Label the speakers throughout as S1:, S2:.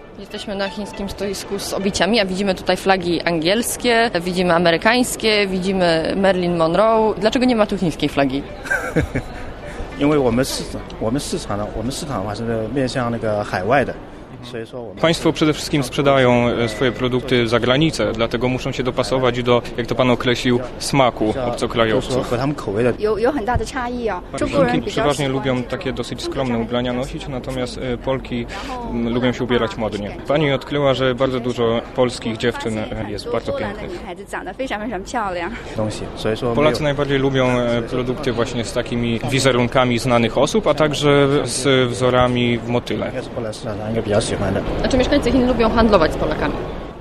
S1: Jesteśmy na chińskim stoisku z obiciami, a widzimy tutaj flagi angielskie, widzimy amerykańskie, widzimy Marilyn Monroe. Dlaczego nie ma tu chińskiej flagi?
S2: 因为我们市场的话是面向那个海外的。
S3: Państwo przede wszystkim sprzedają swoje produkty za granicę, dlatego muszą się dopasować do, jak to pan określił, smaku obcokrajowców. Chinki przeważnie lubią takie dosyć skromne ubrania nosić, natomiast Polki lubią się ubierać modnie. Pani odkryła, że bardzo dużo polskich dziewczyn jest bardzo pięknych. Polacy najbardziej lubią produkty właśnie z takimi wizerunkami znanych osób, a także z wzorami w motyle.
S1: A czy mieszkańcy Chin lubią handlować z Polakami?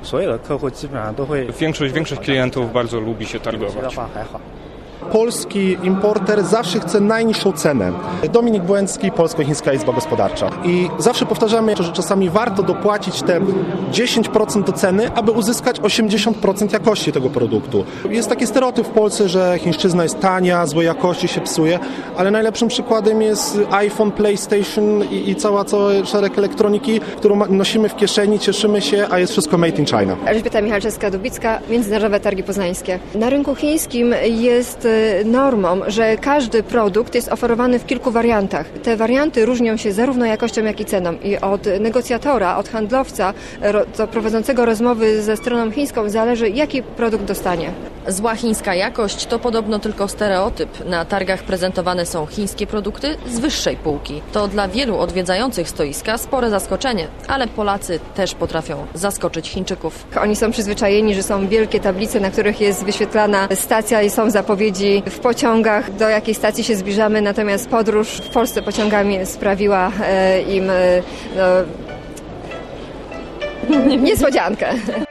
S3: Większość klientów bardzo lubi się targować.
S4: Polski importer zawsze chce najniższą cenę. Dominik Błęcki, Polsko-Chińska Izba Gospodarcza. I zawsze powtarzamy, że czasami warto dopłacić te 10% do ceny, aby uzyskać 80% jakości tego produktu. Jest taki stereotyp w Polsce, że chińszczyzna jest tania, złej jakości, się psuje, ale najlepszym przykładem jest iPhone, PlayStation i cały szereg elektroniki, którą nosimy w kieszeni, cieszymy się, a jest wszystko made in China.
S5: Elżbieta Michalczewska-Dubicka, Międzynarodowe Targi Poznańskie. Na rynku chińskim jest normą, że każdy produkt jest oferowany w kilku wariantach. Te warianty różnią się zarówno jakością, jak i ceną. I od negocjatora, od handlowca, prowadzącego rozmowy ze stroną chińską zależy, jaki produkt dostanie.
S1: Zła chińska jakość to podobno tylko stereotyp. Na targach prezentowane są chińskie produkty z wyższej półki. To dla wielu odwiedzających stoiska spore zaskoczenie, ale Polacy też potrafią zaskoczyć Chińczyków.
S5: Oni są przyzwyczajeni, że są wielkie tablice, na których jest wyświetlana stacja i są zapowiedzi w pociągach, do jakiej stacji się zbliżamy, natomiast podróż w Polsce pociągami sprawiła im niespodziankę.